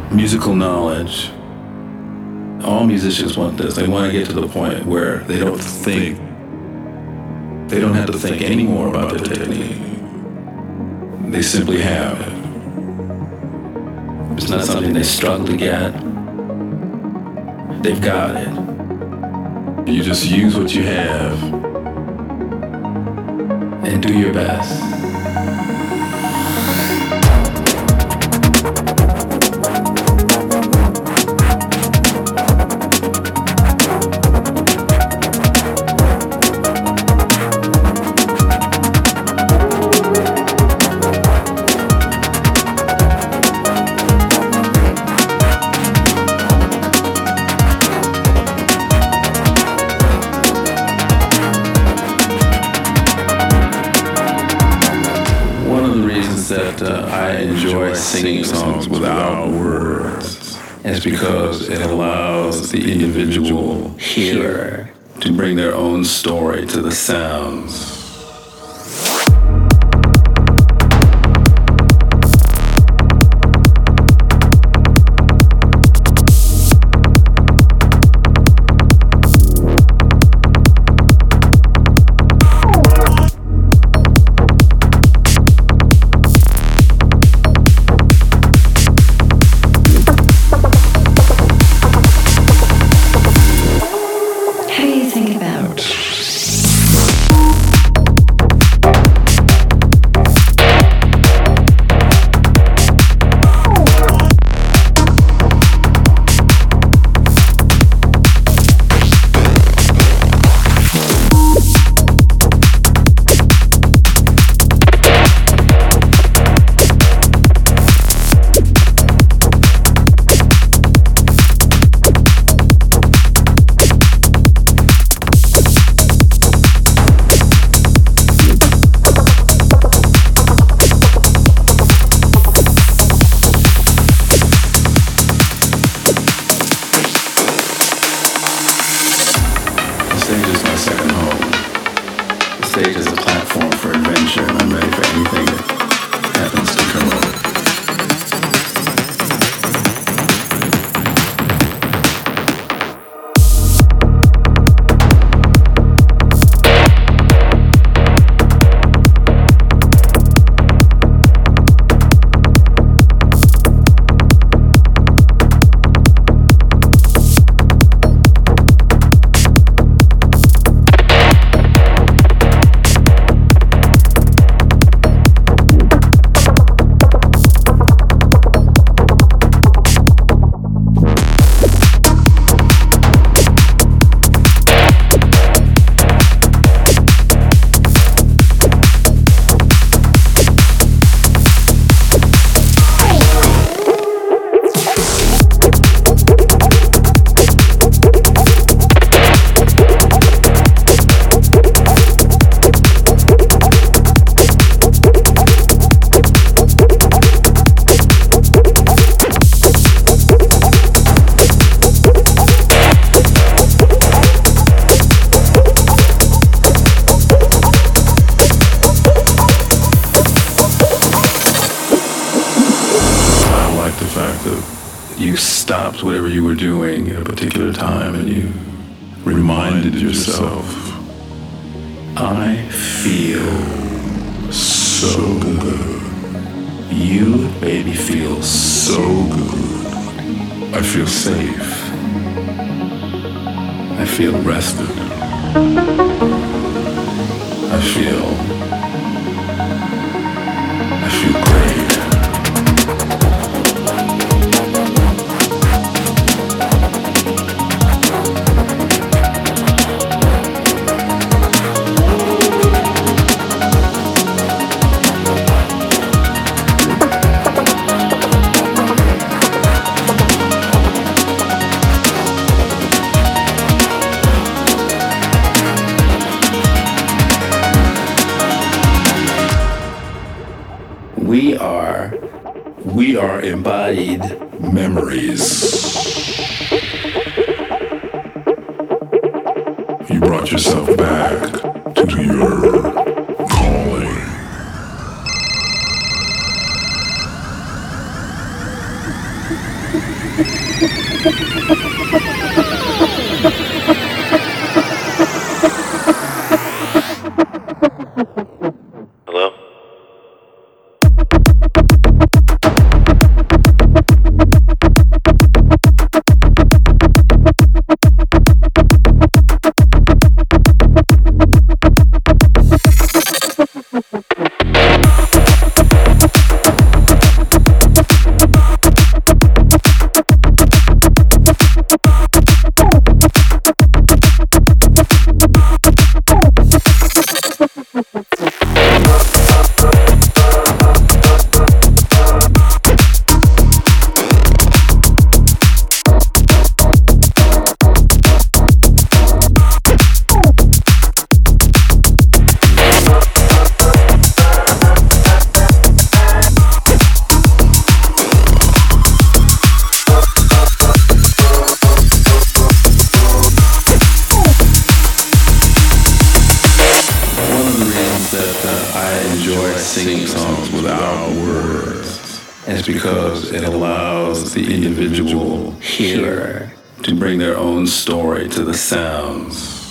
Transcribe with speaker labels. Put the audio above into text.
Speaker 1: musical knowledge. All musicians want this. They want to get to the point where they don't have to think anymore about their technique. They simply have it. It's not something they struggle to get. They've got it. You just use what you have and do your best. I enjoy singing songs without words. It's because it allows the individual hearer to bring their own story to the sounds. Whatever you were doing at a particular time and you reminded yourself, I feel so good. You made me feel so good. I feel safe. I feel rested. I feel great. We are embodied memories. You brought yourself back to your calling. Singing songs without words. And it's because it allows the individual hearer to bring their own story to the sounds.